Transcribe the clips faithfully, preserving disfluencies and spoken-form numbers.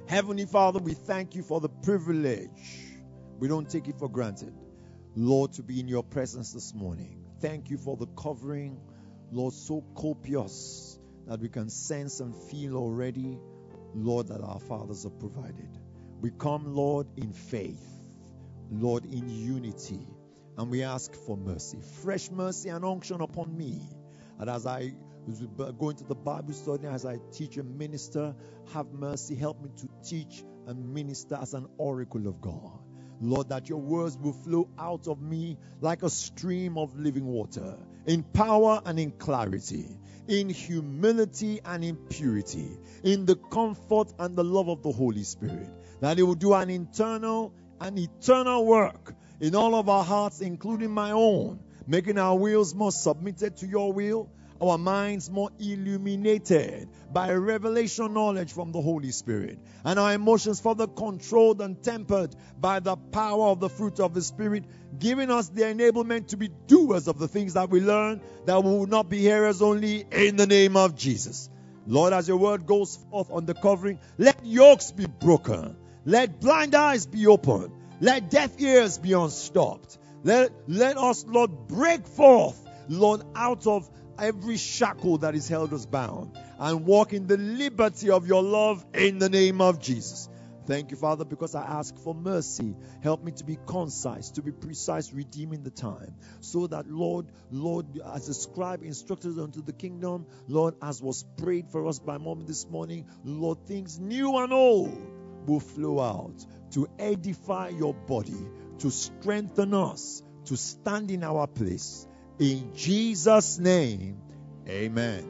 Heavenly Father, we thank you for the privilege. We don't take it for granted, Lord, to be in your presence this morning. Thank you for the covering, Lord, so copious that we can sense and feel already, Lord, that our fathers have provided. We come, Lord, in faith, Lord, in unity, and we ask for mercy, fresh mercy and unction upon me. And as I go into the Bible study, as I teach and minister, have mercy, help me to teach and minister as an oracle of God. Lord, that your words will flow out of me like a stream of living water, in power and in clarity, in humility and in purity, in the comfort and the love of the Holy Spirit, that it will do an internal and eternal work in all of our hearts, including my own, making our wills more submitted to your will, our minds more illuminated by revelation knowledge from the Holy Spirit, and our emotions further controlled and tempered by the power of the fruit of the Spirit, giving us the enablement to be doers of the things that we learn, that we will not be hearers only, in the name of Jesus. Lord, as your word goes forth on the covering, let yokes be broken, let blind eyes be opened, let deaf ears be unstopped. Let, let us, Lord, break forth, Lord, out of every shackle that is held us bound, and walk in the liberty of your love in the name of Jesus. Thank you, Father, because I ask for mercy. Help me to be concise, to be precise, redeeming the time, so that, Lord, Lord, as the scribe instructed unto the kingdom, Lord, as was prayed for us by Mom this morning, Lord, things new and old will flow out to edify your body, to strengthen us, to stand in our place. In Jesus' name, amen.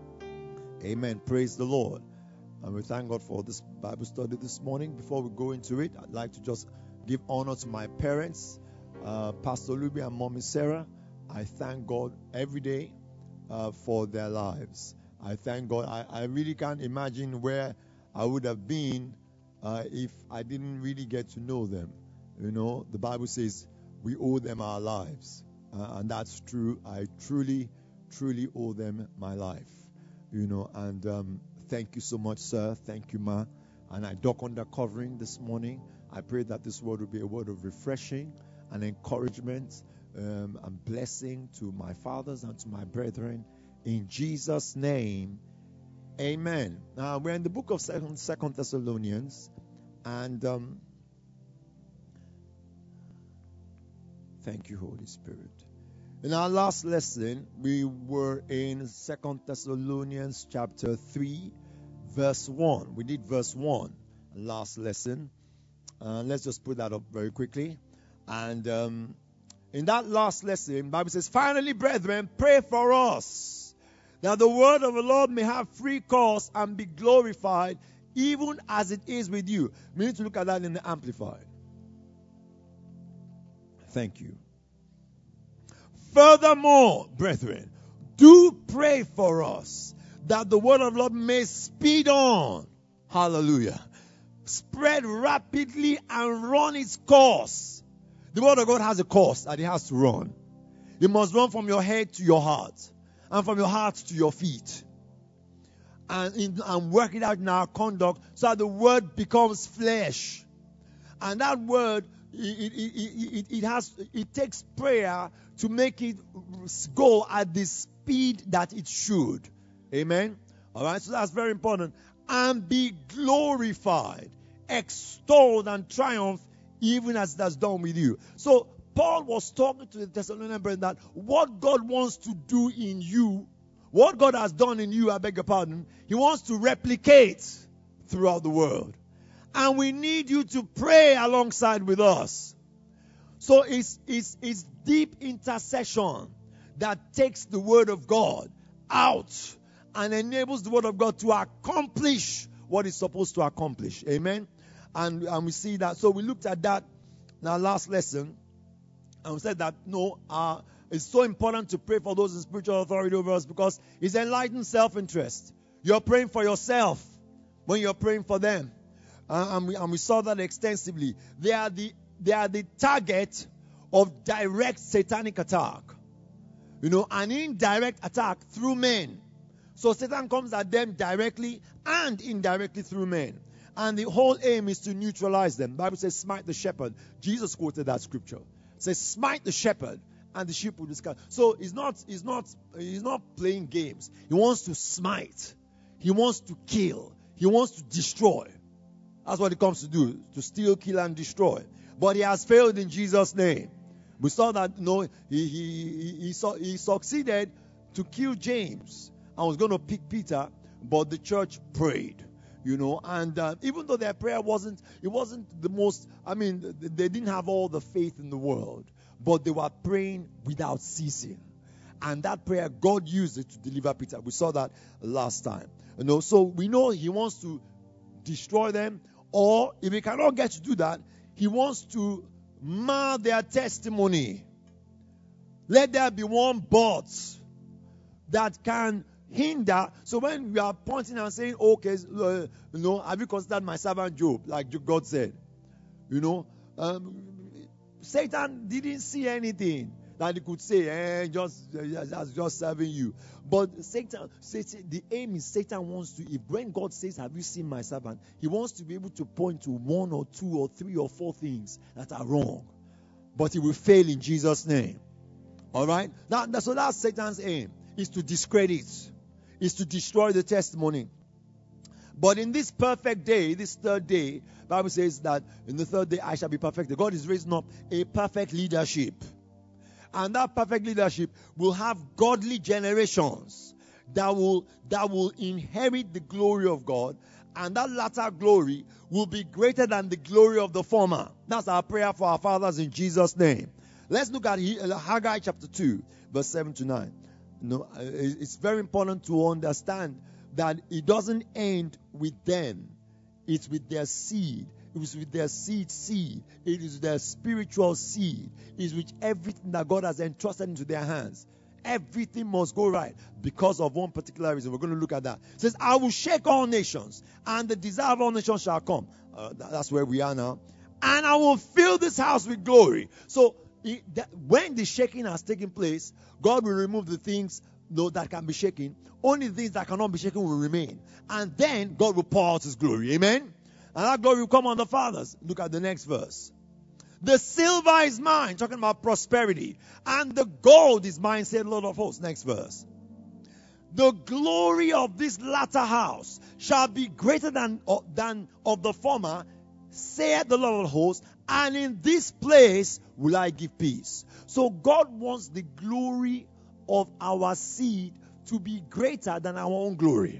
Amen. Praise the Lord. And we thank God for this Bible study this morning. Before we go into it, I'd like to just give honor to my parents, uh, Pastor Luby and Mommy Sarah. I thank God every day uh, for their lives. I thank God. I, I really can't imagine where I would have been uh, if I didn't really get to know them. You know, the Bible says we owe them our lives. Uh, and that's true. I truly, truly owe them my life. You know, and um, thank you so much, sir. Thank you, ma. And I dock under covering this morning. I pray that this word will be a word of refreshing and encouragement um, and blessing to my fathers and to my brethren. In Jesus' name, amen. Now, we're in the book of Second, Second Thessalonians, and um, thank you, Holy Spirit. In our last lesson, we were in Second Thessalonians chapter three, verse one. We did verse one last lesson. Uh, let's just put that up very quickly. And um, in that last lesson, the Bible says, finally, brethren, pray for us, that the word of the Lord may have free course and be glorified, even as it is with you. We need to look at that in the Amplified. Thank you. Furthermore, brethren, do pray for us, that the word of the Lord may speed on. Hallelujah. Spread rapidly and run its course. The word of God has a course that it has to run. It must run from your head to your heart, and from your heart to your feet. And, in, and work it out in our conduct so that the word becomes flesh. And that word, it, it, it, it, it has, it takes prayer to make it go at the speed that it should. Amen? All right, so that's very important. And be glorified, extolled and triumph, even as that's done with you. So Paul was talking to the Thessalonian brethren that what God wants to do in you, what God has done in you, I beg your pardon, he wants to replicate throughout the world. And we need you to pray alongside with us. So it's, it's, it's deep intercession that takes the word of God out and enables the word of God to accomplish what it's supposed to accomplish. Amen? And, and we see that. So we looked at that in our last lesson. And we said that, no, uh, it's so important to pray for those in spiritual authority over us because it's enlightened self-interest. You're praying for yourself when you're praying for them. Uh, and, we, and we saw that extensively. They are the They are the target of direct satanic attack. You know, an indirect attack through men. So Satan comes at them directly and indirectly through men. And the whole aim is to neutralize them. The Bible says, smite the shepherd. Jesus quoted that scripture. It says, smite the shepherd, and the sheep will be scattered. So he's not, he's not, he's not playing games. He wants to smite. He wants to kill. He wants to destroy. That's what he comes to do, to steal, kill, and destroy. But he has failed in Jesus' name. We saw that, you know, he, he, he, he, saw, he succeeded to kill James and was going to pick Peter, but the church prayed. You know, and uh, even though their prayer wasn't, it wasn't the most, I mean, they didn't have all the faith in the world, but they were praying without ceasing. And that prayer, God used it to deliver Peter. We saw that last time. You know, so we know he wants to destroy them, or if he cannot get to do that, he wants to mar their testimony. Let there be one but that can hinder. So when we are pointing and saying, okay, uh, you know, have you considered my servant Job, like God said? You know, um, Satan didn't see anything that he could say, eh, just, uh, just serving you. But Satan, Satan, the aim is Satan wants to, if when God says, have you seen my servant? He wants to be able to point to one or two or three or four things that are wrong. But he will fail in Jesus' name. All right? Now, so that's Satan's aim, is to discredit, is to destroy the testimony. But in this perfect day, this third day, the Bible says that in the third day I shall be perfected. God is raising up a perfect leadership. And that perfect leadership will have godly generations that will, that will inherit the glory of God. And that latter glory will be greater than the glory of the former. That's our prayer for our fathers in Jesus' name. Let's look at Haggai chapter two, verse seven to nine. You know, it's very important to understand that it doesn't end with them. It's with their seed. It is with their seed seed. It is their spiritual seed. It is with everything that God has entrusted into their hands. Everything must go right because of one particular reason. We're going to look at that. It says, I will shake all nations, and the desire of all nations shall come. Uh, that's where we are now. And I will fill this house with glory. So it, that, when the shaking has taken place, God will remove the things no, that can be shaken. Only the things that cannot be shaken will remain. And then God will pour out his glory. Amen? And that glory will come on the fathers. Look at the next verse. The silver is mine, talking about prosperity. And the gold is mine, said Lord of hosts. Next verse. The glory of this latter house shall be greater than, uh, than of the former, saith the Lord of hosts. And in this place will I give peace. So God wants the glory of our seed to be greater than our own glory.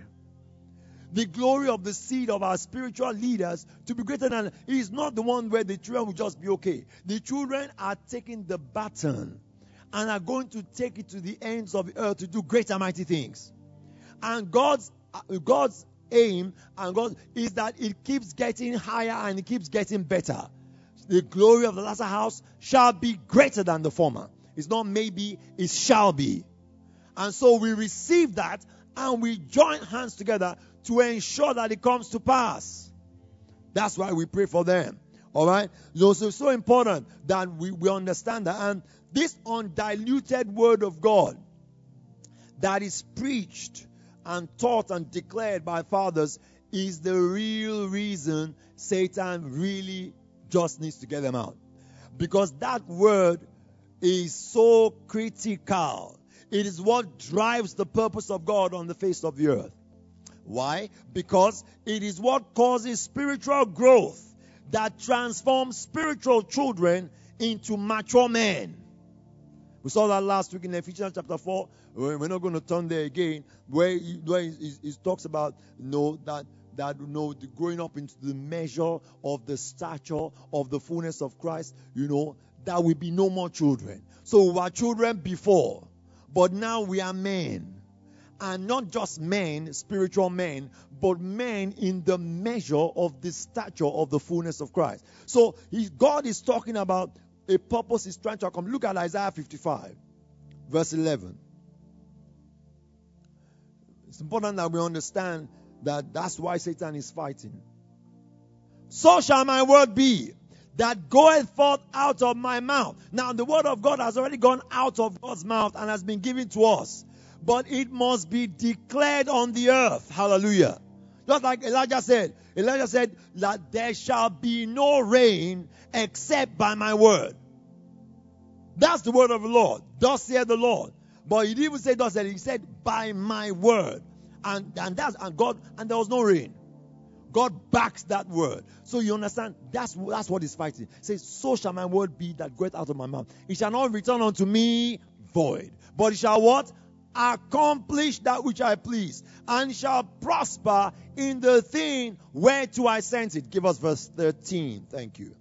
The glory of the seed of our spiritual leaders to be greater than, it is not the one where the children will just be okay. The children are taking the baton and are going to take it to the ends of the earth to do great and mighty things. And God's God's aim and God is that it keeps getting higher and it keeps getting better. The glory of the latter house shall be greater than the former. It's not maybe, it shall be. And so we receive that and we join hands together to ensure that it comes to pass. That's why we pray for them. All right? So it's so important that we, we understand that. And this undiluted word of God that is preached and taught and declared by fathers is the real reason Satan really just needs to get them out. Because that word is so critical. It is what drives the purpose of God on the face of the earth. Why? Because it is what causes spiritual growth that transforms spiritual children into mature men. We saw that last week in Ephesians chapter four. We're not going to turn there again, where he, where he, he talks about, you know, that that you know, the growing up into the measure of the stature of the fullness of Christ. You know, that will be no more children. So we were children before, but now we are men. And not just men, spiritual men, but men in the measure of the stature of the fullness of Christ. So he, God is talking about a purpose he's trying to accomplish. Look at Isaiah fifty-five, verse eleven. It's important that we understand that that's why Satan is fighting. So shall my word be that goeth forth out of my mouth. Now the word of God has already gone out of God's mouth and has been given to us. But it must be declared on the earth. Hallelujah. Just like Elijah said. Elijah said that there shall be no rain except by my word. That's the word of the Lord. Thus saith the Lord. But he didn't even say thus said. He said by my word. And, and that's and God and there was no rain. God backs that word. So you understand, that's, that's what he's fighting. He says, so shall my word be that goeth out of my mouth. It shall not return unto me void. But it shall what? Accomplish that which I please. And shall prosper in the thing whereto I sent it. Give us verse thirteen. Thank you.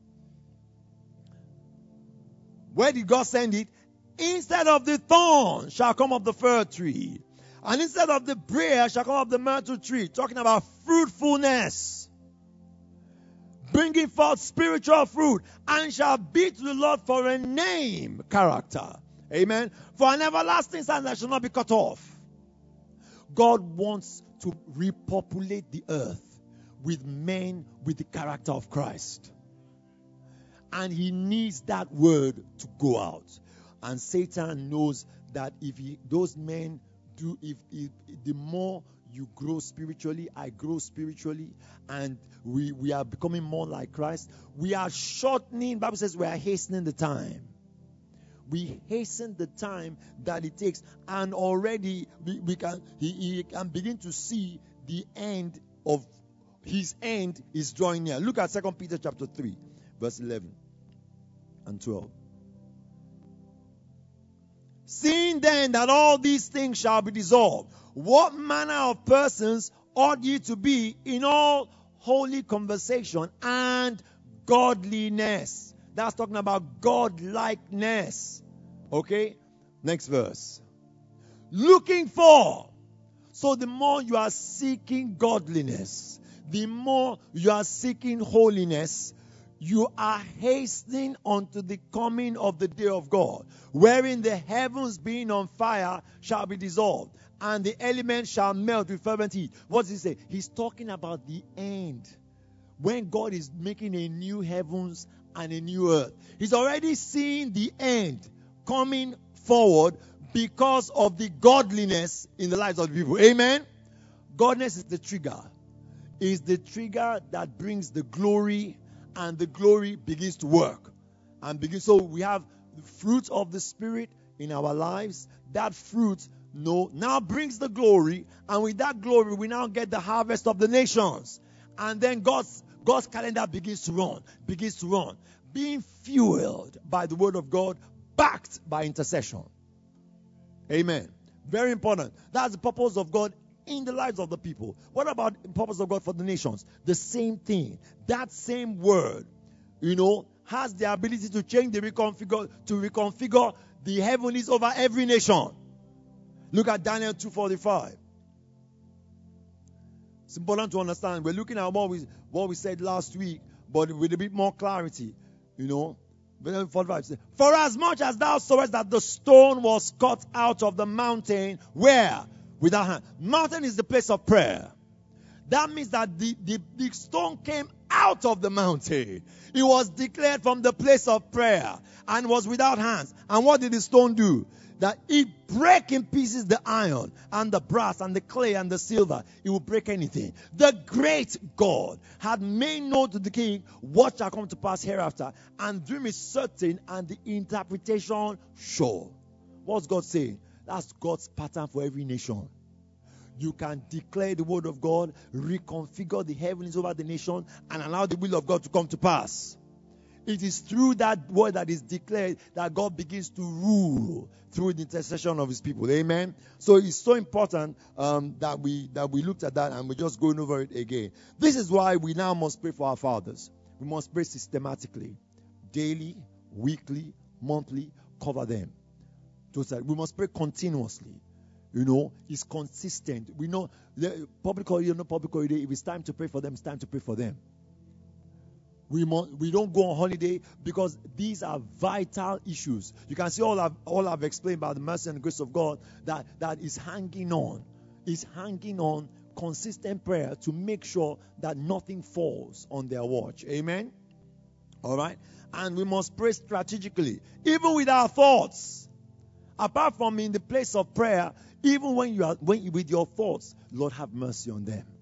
Where did God send it? Instead of the thorn shall come up the fir tree. And instead of the briar shall come up the myrtle tree. Talking about fruitfulness. Bringing forth spiritual fruit. And shall be to the Lord for a name, character. Amen. For an everlasting sign that shall not be cut off. God wants to repopulate the earth with men with the character of Christ. And he needs that word to go out. And Satan knows that if he, those men do, if, if the more you grow spiritually, I grow spiritually, and we, we are becoming more like Christ, we are shortening, the Bible says we are hastening the time. We hasten the time that it takes, and already we, we can he, he can begin to see the end of his end is drawing near. Look at Second Peter chapter three, verse eleven and twelve. Seeing then that all these things shall be dissolved, what manner of persons ought ye to be in all holy conversation and godliness? That's talking about God-likeness. Okay? Next verse. Looking for. So the more you are seeking godliness, the more you are seeking holiness, you are hastening unto the coming of the day of God, wherein the heavens being on fire shall be dissolved, and the elements shall melt with fervent heat. What does he say? He's talking about the end. When God is making a new heavens and a new earth. He's already seen the end coming forward because of the godliness in the lives of the people. Amen? Godliness is the trigger. Is the trigger that brings the glory, and the glory begins to work. And begins, so we have the fruit of the Spirit in our lives. That fruit no, now brings the glory, and with that glory we now get the harvest of the nations. And then God's God's calendar begins to run, begins to run, being fueled by the word of God, backed by intercession. Amen. Very important. That's the purpose of God in the lives of the people. What about the purpose of God for the nations? The same thing. That same word, you know, has the ability to change, the reconfigure, to reconfigure the heavens over every nation. Look at Daniel two forty-five. It's important to understand. We're looking at what we, what we said last week, but with a bit more clarity. You know, forty-five says, for as much as thou sawest that the stone was cut out of the mountain, where? Without hand. Mountain is the place of prayer. That means that the, the, the stone came out of the mountain. It was declared from the place of prayer and was without hands. And what did the stone do? That it break in pieces the iron and the brass and the clay and the silver. It will break anything. The great God had made known to the king what shall come to pass hereafter, and dream is certain and the interpretation sure. What's God saying? That's God's pattern for every nation. You can declare the word of God, reconfigure the heavens over the nation, and allow the will of God to come to pass. It is through that word that is declared that God begins to rule through the intercession of his people. Amen. So it's so important um, that we that we looked at that, and we're just going over it again. This is why we now must pray for our fathers. We must pray systematically, daily, weekly, monthly, cover them. We must pray continuously. You know, it's consistent. We know public holiday, no public holiday. If it's time to pray for them, it's time to pray for them. We must, we don't go on holiday because these are vital issues. You can see all I've, all I've explained about the mercy and the grace of God that, that is hanging on. Is hanging on consistent prayer to make sure that nothing falls on their watch. Amen? All right? And we must pray strategically, even with our thoughts. Apart from in the place of prayer, even when you are when you, with your thoughts, Lord, have mercy on them.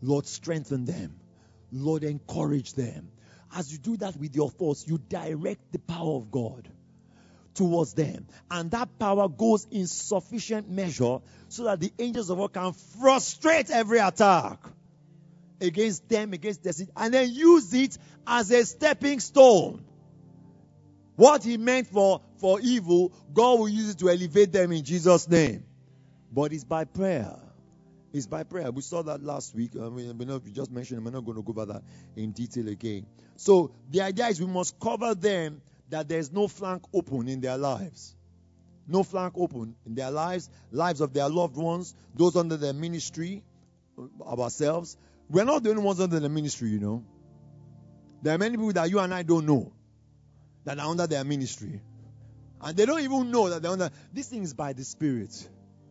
Lord, strengthen them. Lord, encourage them. As you do that with your thoughts, you direct the power of God towards them. And that power goes in sufficient measure so that the angels of God can frustrate every attack against them, against destiny, and then use it as a stepping stone. What he meant for, for evil, God will use it to elevate them in Jesus' name. But it's by prayer. It's by prayer. We saw that last week. I mean, we just mentioned it. We're not going to go over that in detail again. So the idea is we must cover them that there's no flank open in their lives. No flank open in their lives, lives of their loved ones, those under their ministry, of ourselves. We're not the only ones under the ministry, you know. There are many people that you and I don't know that are under their ministry. And they don't even know that they're under. This thing is by the Spirit.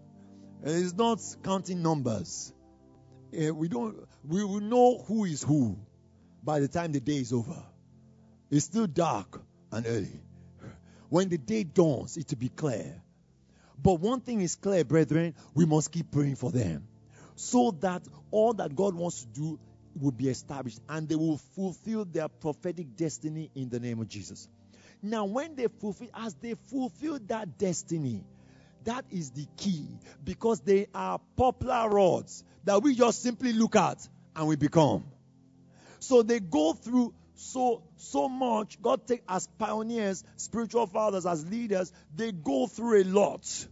It's not counting numbers. Uh, we don't. We will know who is who by the time the day is over. It's still dark and early. When the day dawns, it will be clear. But one thing is clear, brethren, we must keep praying for them so that all that God wants to do will be established and they will fulfill their prophetic destiny in the name of Jesus. Now, when they fulfill, as they fulfill that destiny, that is the key, because they are popular rods that we just simply look at and we become. So they go through so so much. God take as pioneers, spiritual fathers, as leaders, they go through a lot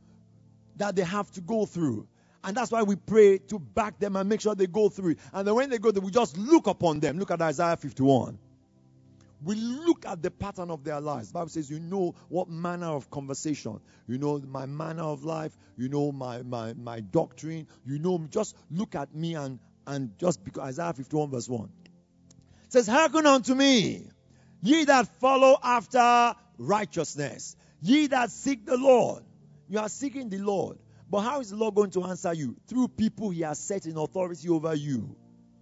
that they have to go through. And that's why we pray to back them and make sure they go through it. And then when they go through, we just look upon them. Look at Isaiah fifty-one. We look at the pattern of their lives. The Bible says, you know what manner of conversation. You know my manner of life. You know my, my, my doctrine. You know, just look at me and, and just because Isaiah fifty-one verse one. It says, hearken unto me, ye that follow after righteousness. Ye that seek the Lord. You are seeking the Lord. But how is the Lord going to answer you? Through people he has set in authority over you.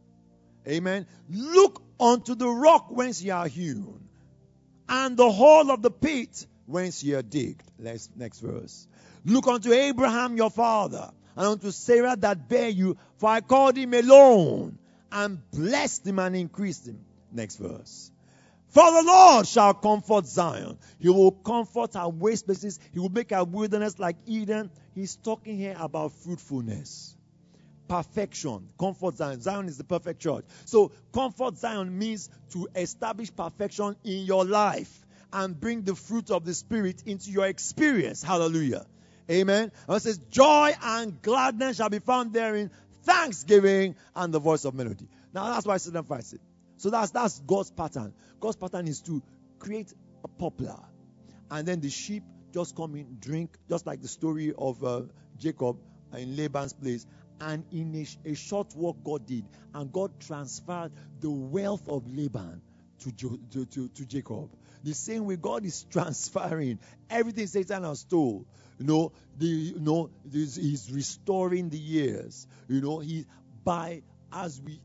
Amen. Look unto the rock whence ye are hewn, and the hole of the pit whence ye are digged. Next, next verse. Look unto Abraham your father, and unto Sarah that bare you, for I called him alone, and blessed him and increased him. Next verse. For the Lord shall comfort Zion. He will comfort our waste places. He will make our wilderness like Eden. He's talking here about fruitfulness. Perfection. Comfort Zion. Zion is the perfect church. So comfort Zion means to establish perfection in your life and bring the fruit of the Spirit into your experience. Hallelujah. Amen. And it says, joy and gladness shall be found therein, thanksgiving and the voice of melody. Now that's why I said and fight it. So that's that's God's pattern. God's pattern is to create a poplar, and then the sheep just come in, drink, just like the story of uh, Jacob in Laban's place. And in a, a short walk, God did, and God transferred the wealth of Laban to, jo, to, to, to Jacob. The same way God is transferring everything Satan has stole. You know, the you know this, he's restoring the years. You know, he by as we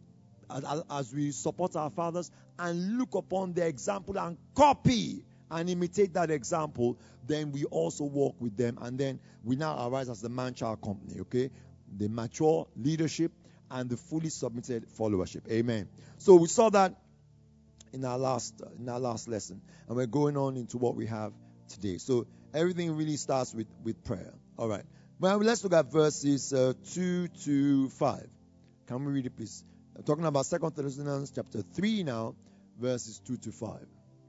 as, as we support our fathers and look upon their example and copy and imitate that example, then we also walk with them, and then we now arise as the man-child company. Okay, the mature leadership and the fully submitted followership. Amen. So we saw that in our last in our last lesson, and we're going on into what we have today. So everything really starts with with prayer. All right. Well, let's look at verses uh, two to five. Can we read it, please? I'm talking about Second Thessalonians chapter three now, verses two to five.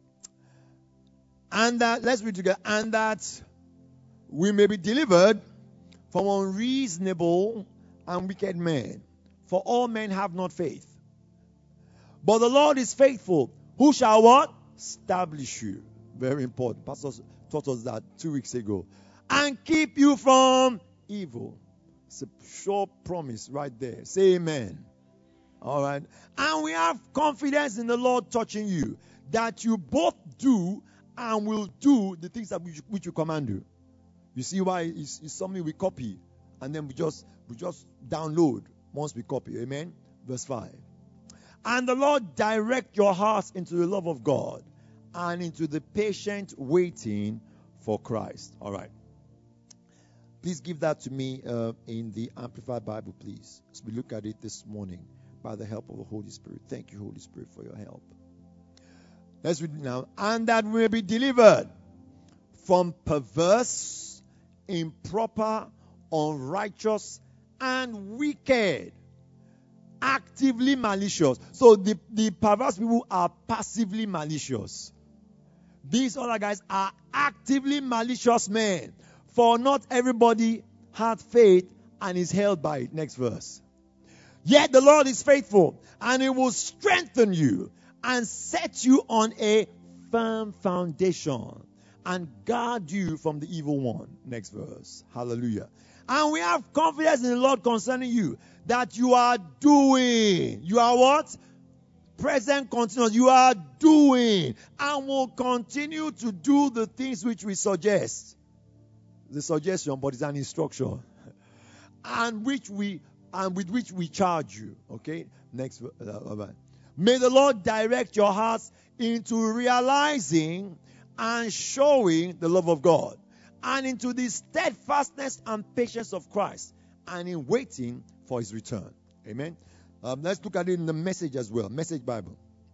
And that, let's read together. And that we may be delivered from unreasonable and wicked men. For all men have not faith. But the Lord is faithful, who shall what? Establish you. Very important. Pastor taught us that two weeks ago. And keep you from evil. It's a sure promise right there. Say amen. All right. And we have confidence in the Lord touching you, that you both do and will do the things that which, which you command you. You see why it's, it's something we copy, and then we just we just download once we copy. Amen. Verse five. And the Lord direct your hearts into the love of God and into the patient waiting for Christ. All right. Please give that to me uh, in the Amplified Bible, please, as we look at it this morning by the help of the Holy Spirit. Thank you, Holy Spirit, for your help. Let's read it now. And that we may be delivered from perverse, improper, unrighteous, and wicked, actively malicious. So the, the perverse people are passively malicious. These other guys are actively malicious men. For not everybody had faith and is held by it. Next verse. Yet the Lord is faithful, and He will strengthen you and set you on a firm foundation and guard you from the evil one. Next verse. Hallelujah. And we have confidence in the Lord concerning you, that you are doing. You are what? Present continuous. You are doing and will continue to do the things which we suggest. The suggestion, but it's an instruction. And which we and with which we charge you. Okay? Next. Uh, May the Lord direct your hearts into realizing and showing the love of God, and into the steadfastness and patience of Christ, and in waiting for His return. Amen. Um, let's look at it in the Message as well. Message Bible.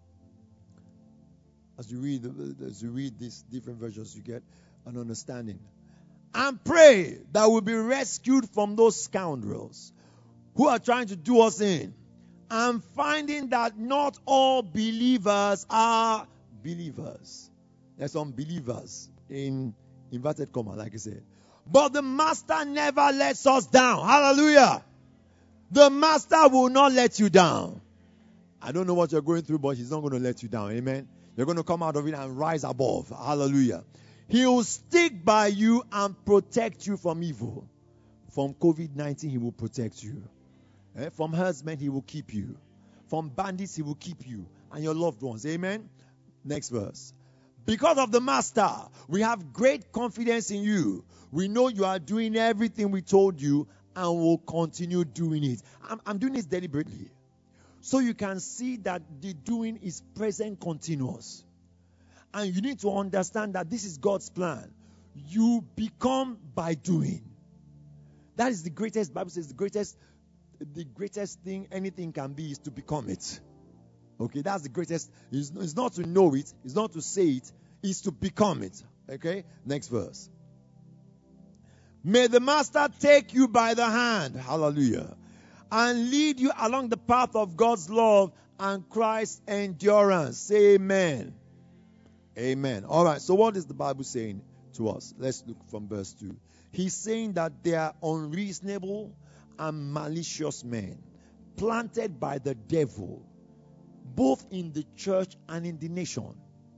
As you read, as you read these different versions, you get an understanding. And pray that we'll be rescued from those scoundrels who are trying to do us in, and finding that not all believers are believers. There's some believers in inverted comma, like I said. But the Master never lets us down. Hallelujah. The Master will not let you down. I don't know what you're going through, but He's not going to let you down. Amen. You're going to come out of it and rise above. Hallelujah. He will stick by you and protect you from evil. From covid nineteen, He will protect you. Eh? From herdsmen, He will keep you. From bandits, He will keep you and your loved ones. Amen. Next verse. Because of the Master, we have great confidence in you. We know you are doing everything we told you and will continue doing it. I'm, I'm doing this deliberately, so you can see that the doing is present continuous. And you need to understand that this is God's plan. You become by doing. That is the greatest, Bible says, the greatest, the greatest thing anything can be is to become it. Okay, that's the greatest. It's, it's not to know it, it's not to say it, it's to become it. Okay, next verse. May the Master take you by the hand, hallelujah, and lead you along the path of God's love and Christ's endurance. Say amen. Amen. All right, so what is the Bible saying to us? Let's look from verse two. He's saying that they are unreasonable and malicious men, planted by the devil, both in the church and in the nation.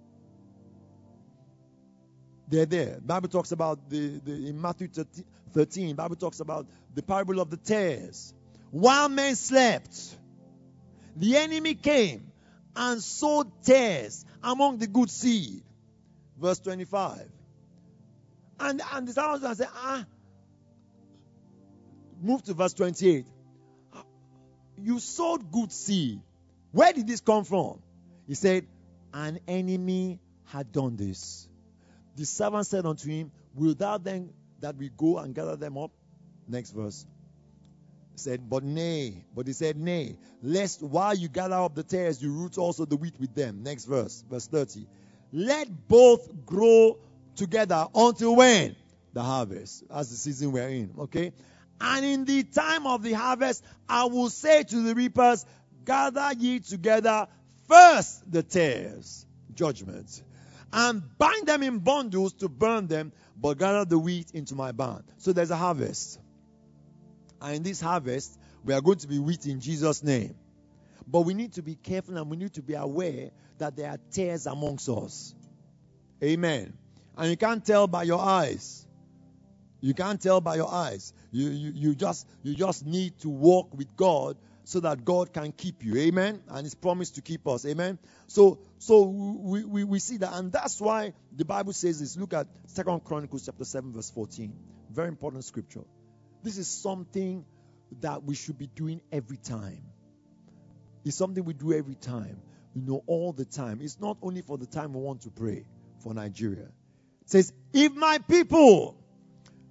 They're there. The Bible talks about the, the in Matthew thirteen, the Bible talks about the parable of the tares. While men slept, the enemy came and sowed tares among the good seed. Verse twenty-five. And, and the Psalmist said, ah, move to verse twenty-eight. You sowed good seed. Where did this come from? He said, an enemy had done this. The servant said unto him, will thou then that we go and gather them up? Next verse. He said, but nay. But he said, nay, lest while you gather up the tares, you root also the wheat with them. Next verse, verse thirty. Let both grow together until when? The harvest. That's the season we're in. Okay? And in the time of the harvest, I will say to the reapers, gather ye together first the tares, judgment, and bind them in bundles to burn them, but gather the wheat into my barn. So there's a harvest. And in this harvest, we are going to be wheat in Jesus' name. But we need to be careful and we need to be aware that there are tares amongst us. Amen. And you can't tell by your eyes. You can't tell by your eyes. You, you, you just you just need to walk with God so that God can keep you. Amen. And He's promised to keep us. Amen. So so we, we, we see that. And that's why the Bible says this. Look at Second Chronicles chapter seven verse fourteen. Very important scripture. This is something that we should be doing every time. It's something we do every time. You know, all the time. It's not only for the time we want to pray for Nigeria. It says, if my people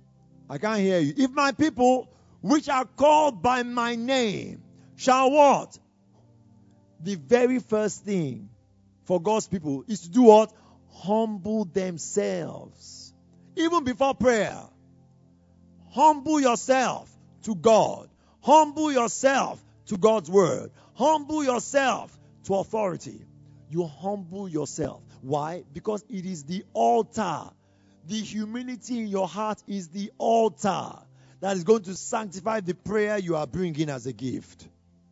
I can't hear you. If my people, which are called by my name, shall what? The very first thing for God's people is to do what? Humble themselves. Even before prayer. Humble yourself to God. Humble yourself to God's word. Humble yourself to authority. You humble yourself. Why? Because it is the altar. The humility in your heart is the altar that is going to sanctify the prayer you are bringing as a gift.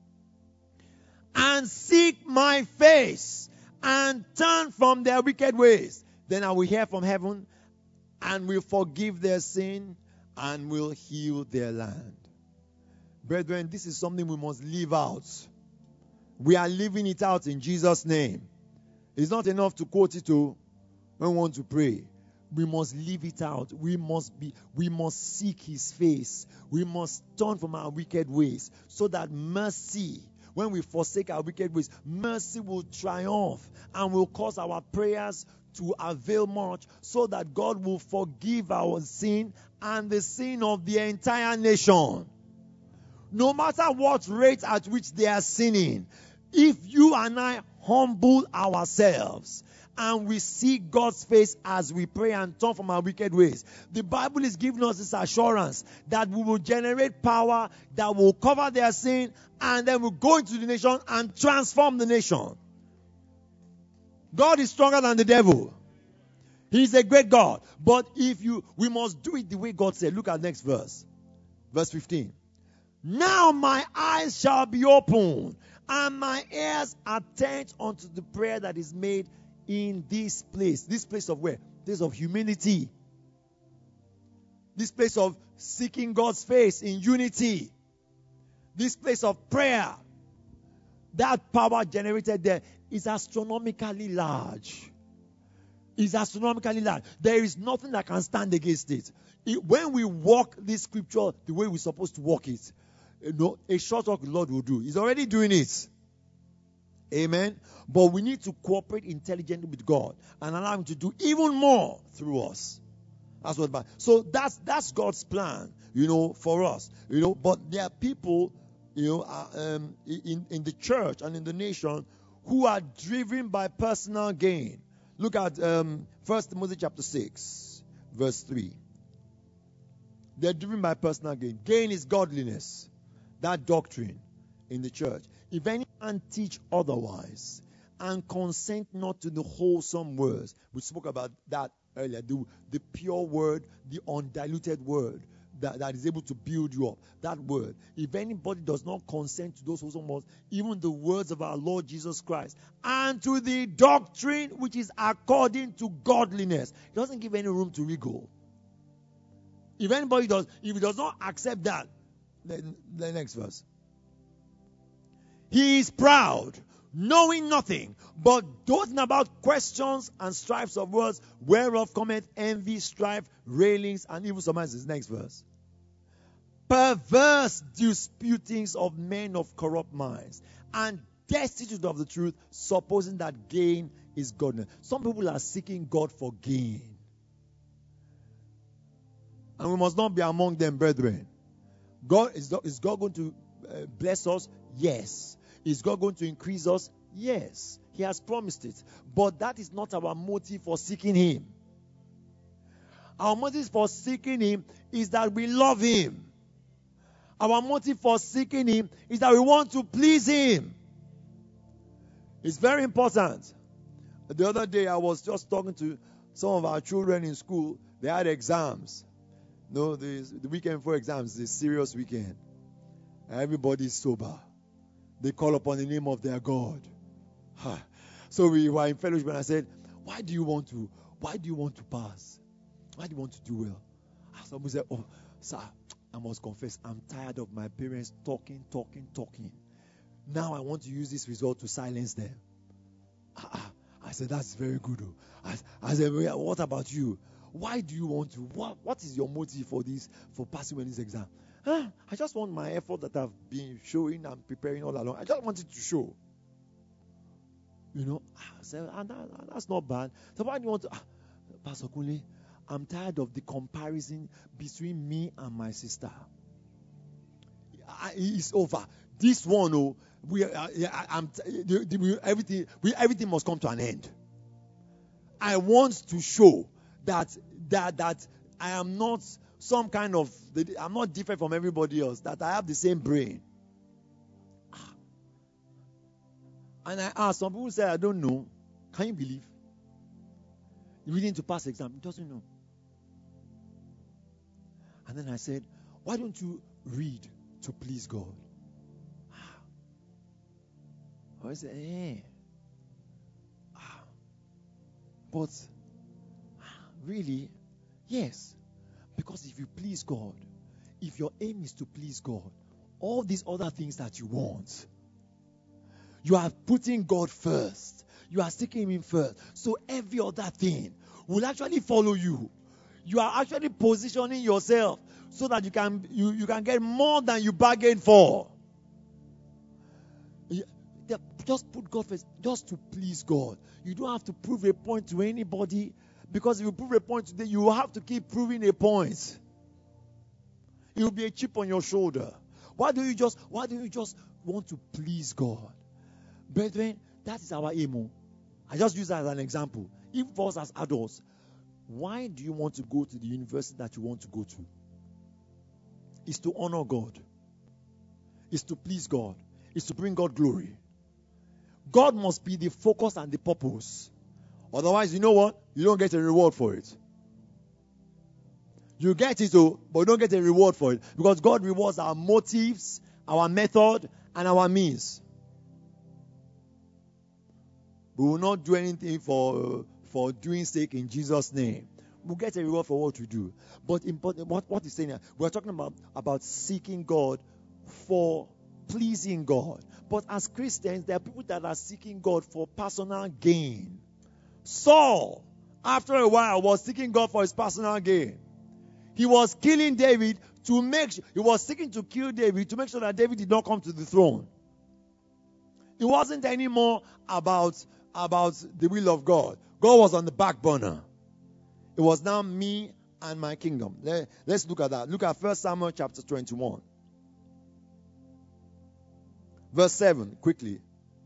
And seek my face and turn from their wicked ways. Then I will hear from heaven and will forgive their sin and will heal their land. Brethren, this is something we must live out. We are living it out in Jesus' name. It's not enough to quote it to when we want to pray. We must live it out. We must be, we must seek his face. We must turn from our wicked ways so that mercy, when we forsake our wicked ways, mercy will triumph and will cause our prayers to avail much so that God will forgive our sin and the sin of the entire nation. No matter what rate at which they are sinning, if you and I humble ourselves and we seek God's face as we pray and turn from our wicked ways, the Bible is giving us this assurance that we will generate power that will cover their sin and then we'll go into the nation and transform the nation. God is stronger than the devil. He's a great God. But if you, we must do it the way God said. Look at next verse. Verse fifteen. Now my eyes shall be open and my ears attend unto the prayer that is made in this place. This place of where? Place of humility. This place of seeking God's face in unity. This place of prayer. That power generated there is astronomically large. Is astronomically large. There is nothing that can stand against it. it. When we walk this scripture the way we're supposed to walk it, you know, a short walk the Lord will do. He's already doing it. Amen. But we need to cooperate intelligently with God and allow him to do even more through us. That's what. So that's that's God's plan, you know, for us. You know, but there are people, you know, uh, um, in in the church and in the nation who are driven by personal gain. Look at um, First Timothy chapter six, verse three. They're driven by personal gain. Gain is godliness. That doctrine in the church. If any man teach otherwise and consent not to the wholesome words, we spoke about that earlier, the, the pure word, the undiluted word that, that is able to build you up, that word. If anybody does not consent to those wholesome words, even the words of our Lord Jesus Christ, and to the doctrine which is according to godliness, it doesn't give any room to wriggle. If anybody does, if he does not accept that, then the next verse. He is proud, knowing nothing, but doting about questions and strifes of words, whereof cometh envy, strife, railings, and evil surmises. Next verse. Perverse disputings of men of corrupt minds, and destitute of the truth, supposing that gain is godliness. Some people are seeking God for gain. And we must not be among them, brethren. God is, is God going to uh, bless us? Yes. Is God going to increase us? Yes. He has promised it. But that is not our motive for seeking him. Our motive for seeking him is that we love him. Our motive for seeking him is that we want to please him. It's very important. The other day I was just talking to some of our children in school. They had exams. No, the, the weekend for exams is a serious weekend. Everybody is sober. They call upon the name of their God. Ha. So we were in fellowship and I said, why do you want to, why do you want to pass? Why do you want to do well? Somebody said, oh, sir, I must confess, I'm tired of my parents talking, talking, talking. Now I want to use this result to silence them. I said, that's very good. I, I said, what about you? Why do you want to? What, what is your motive for this, for passing this exam? Huh? I just want my effort that I've been showing and preparing all along. I just want it to show. You know, I said, and that, that's not bad. So why do you want to? Ah, Pastor Kunle, I'm tired of the comparison between me and my sister. I, it's over. This one, oh, we, uh, I, I'm, the, the, we, everything, we, everything must come to an end. I want to show that that that I am not some kind of, I'm not different from everybody else. That I have the same brain. And I ask, some people say, I don't know. Can you believe? You're reading to pass exam. He doesn't know. And then I said, why don't you read to please God? I said, eh. But, really, yes. Because if you please God, if your aim is to please God, all these other things that you want, you are putting God first. You are seeking Him first. So every other thing will actually follow you. You are actually positioning yourself so that you can you, you can get more than you bargained for. Just put God first, just to please God. You don't have to prove a point to anybody, because if you prove a point today, you will have to keep proving a point. It will be a chip on your shoulder. Why do you just why do you just want to please God? Brethren, that is our aim. I just use that as an example. If for us as adults, why do you want to go to the university that you want to go to? It's to honor God. It's to please God. It's to bring God glory. God must be the focus and the purpose. Otherwise, you know what? You don't get a reward for it. You get it, oh, but you don't get a reward for it. Because God rewards our motives, our method, and our means. We will not do anything for, uh, for doing sake in Jesus' name. We'll get a reward for what we do. But important, what, what he's saying here, we're talking about, about seeking God for pleasing God. But as Christians, there are people that are seeking God for personal gain. Saul, after a while, was seeking God for his personal gain. He was killing David to make sure, he was seeking to kill David to make sure that David did not come to the throne. It wasn't anymore about, about the will of God. God was on the back burner. It was now me and my kingdom. Let, let's look at that. Look at First Samuel chapter twenty-one. Verse seven, quickly.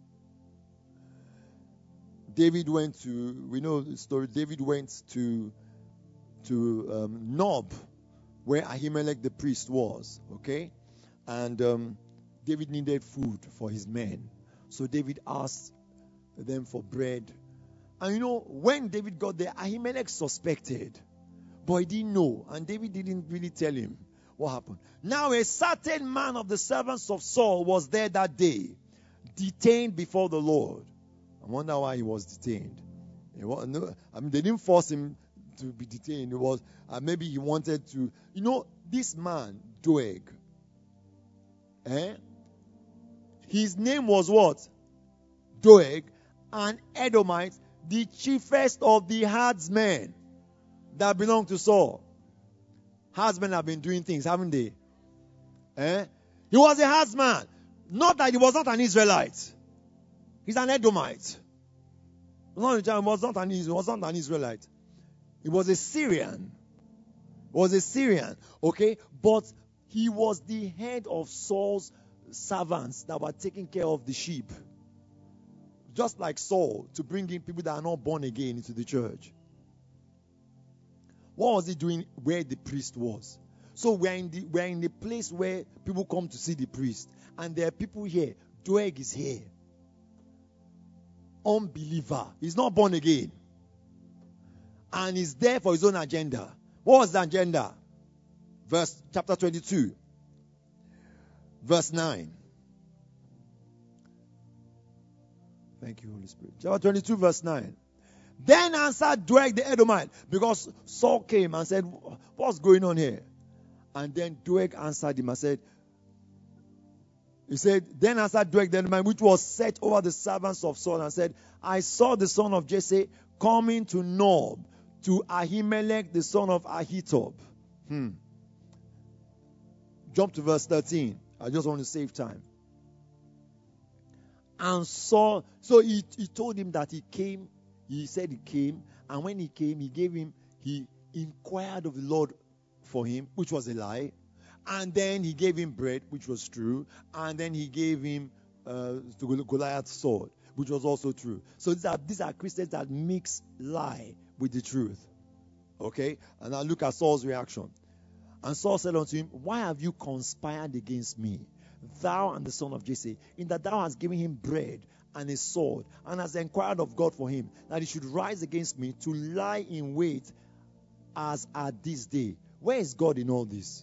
David went to, we know the story, David went to, to um, Nob, where Ahimelech the priest was, okay? And um, David needed food for his men. So David asked them for bread. And you know, when David got there, Ahimelech suspected, but he didn't know. And David didn't really tell him what happened. Now a certain man of the servants of Saul was there that day, detained before the Lord. I wonder why he was detained. He was, no, I mean, they didn't force him to be detained. It was uh, maybe he wanted to. You know, this man, Doeg, eh? His name was what? Doeg, an Edomite, the chiefest of the herdsmen that belonged to Saul. Herdsmen have been doing things, haven't they? Eh? He was a herdsman. Not that he was not an Israelite. He's an Edomite. He was not an, he was not an Israelite. He was a Syrian. He was a Syrian. Okay? But he was the head of Saul's servants that were taking care of the sheep. Just like Saul, to bring in people that are not born again into the church. What was he doing where the priest was? So we're in the we're in the place where people come to see the priest. And there are people here. Doeg is here. Unbeliever. He's not born again. And he's there for his own agenda. What was the agenda? Verse chapter twenty-two. Verse nine. Thank you, Holy Spirit. Chapter twenty-two, verse nine. Then answered Doeg the Edomite, because Saul came and said, what's going on here? And then Doeg answered him and said, he said, then answered Doeg the Edomite, which was set over the servants of Saul, and said, I saw the son of Jesse coming to Nob, to Ahimelech the son of Ahitub. Hmm. Jump to verse thirteen. I just want to save time. And saw, so he, he told him that he came. He said he came, and when he came, he gave him, he inquired of the Lord for him, which was a lie. And then he gave him bread, which was true. And then he gave him uh, Goliath's sword, which was also true. So these are, these are Christians that mix lie with the truth. Okay? And now look at Saul's reaction. And Saul said unto him, why have you conspired against me, thou and the son of Jesse, in that thou hast given him bread and a sword, and hast inquired of God for him, that he should rise against me to lie in wait as at this day? Where is God in all this?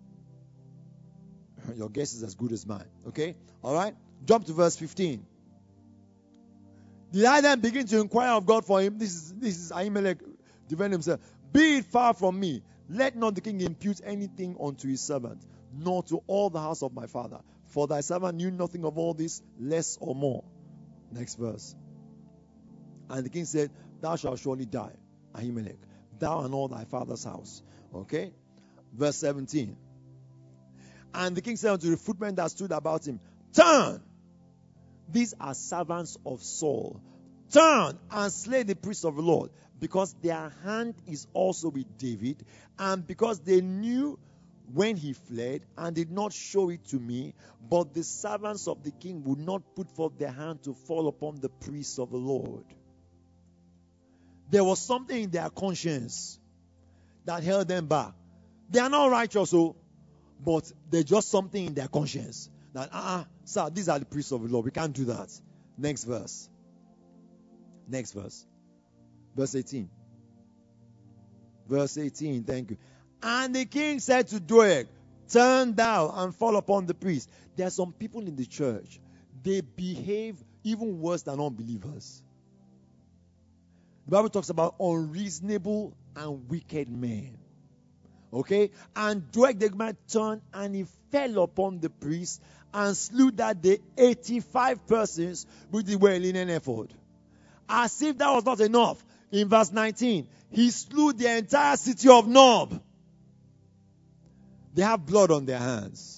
Your guess is as good as mine. Okay? Alright? Jump to verse fifteen. Did I then begin to inquire of God for him? This is this is Ahimelech defending himself. Be it far from me. Let not the king impute anything unto his servant, nor to all the house of my father. For thy servant knew nothing of all this, less or more. Next verse. And the king said, thou shalt surely die, Ahimelech, thou and all thy father's house. Okay? Verse seventeen. And the king said unto the footmen that stood about him, turn! These are servants of Saul. Turn and slay the priests of the Lord, because their hand is also with David, and because they knew when he fled and did not show it to me, but the servants of the king would not put forth their hand to fall upon the priests of the Lord. There was something in their conscience that held them back. They are not righteous, so, but there's just something in their conscience that, uh-uh, sir, these are the priests of the Lord. We can't do that. Next verse. Next verse. Verse eighteen. Verse eighteen, thank you. And the king said to Doeg, turn thou and fall upon the priest. There are some people in the church, they behave even worse than unbelievers. The Bible talks about unreasonable and wicked men. Okay? And Doeg the man turned and he fell upon the priest and slew that day eighty-five persons with the well linen ephod. As if that was not enough. In verse nineteen, he slew the entire city of Nob. They have blood on their hands.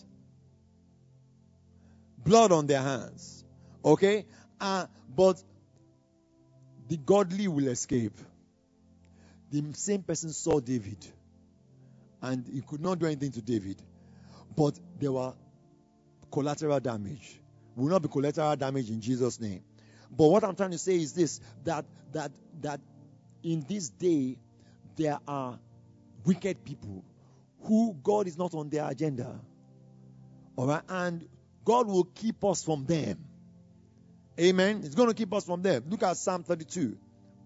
Blood on their hands. Okay? Uh, but the godly will escape. The same person saw David. And he could not do anything to David. But there were collateral damage. Will not be collateral damage in Jesus' name. But what I'm trying to say is this, that that that in this day there are wicked people who God is not on their agenda. Alright? And God will keep us from them. Amen. It's going to keep us from them. Look at Psalm thirty-two.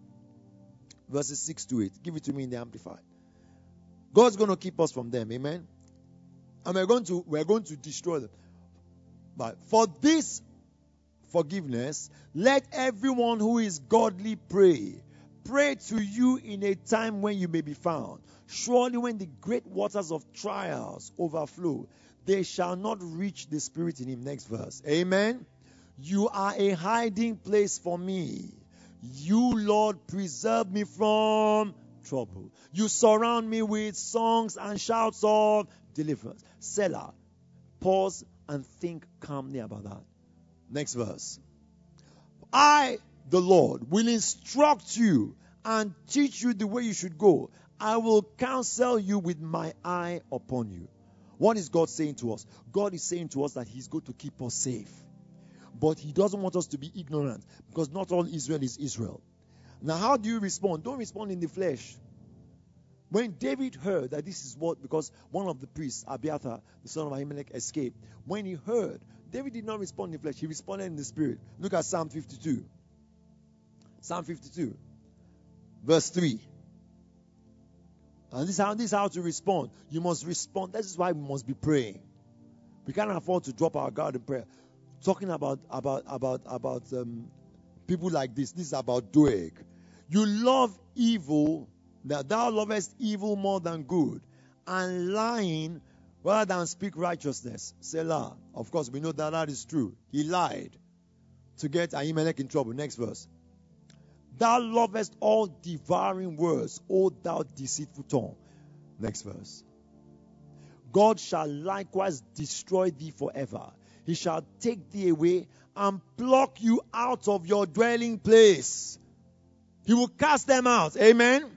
Verses six to eight. Give it to me in the Amplified. God's going to keep us from them. Amen. And we're going to we're going to destroy them. But for this forgiveness, let everyone who is godly pray. Pray to you in a time when you may be found. Surely when the great waters of trials overflow, they shall not reach the spirit in him. Next verse. Amen. You are a hiding place for me. You, Lord, preserve me from trouble. You surround me with songs and shouts of deliverance. Selah. Pause and think calmly about that. Next verse. I, the Lord, will instruct you and teach you the way you should go. I will counsel you with my eye upon you. What is God saying to us? God is saying to us that he's going to keep us safe. But he doesn't want us to be ignorant, because not all Israel is Israel. Now, how do you respond? Don't respond in the flesh. When David heard that this is what, because one of the priests, Abiathar, the son of Ahimelech, escaped. When he heard, David did not respond in the flesh. He responded in the spirit. Look at Psalm fifty-two. Psalm fifty-two. Verse three. And this is how, this is how to respond. You must respond. This is why we must be praying. We can't afford to drop our guard in prayer. Talking about about about about um, people like this. This is about Doeg. You love evil, that thou lovest evil more than good, and lying rather than speak righteousness. Selah. Of course, we know that that is true. He lied to get Ahimelech in trouble. Next verse. Thou lovest all devouring words, O thou deceitful tongue. Next verse. God shall likewise destroy thee forever. He shall take thee away and pluck you out of your dwelling place. He will cast them out. Amen.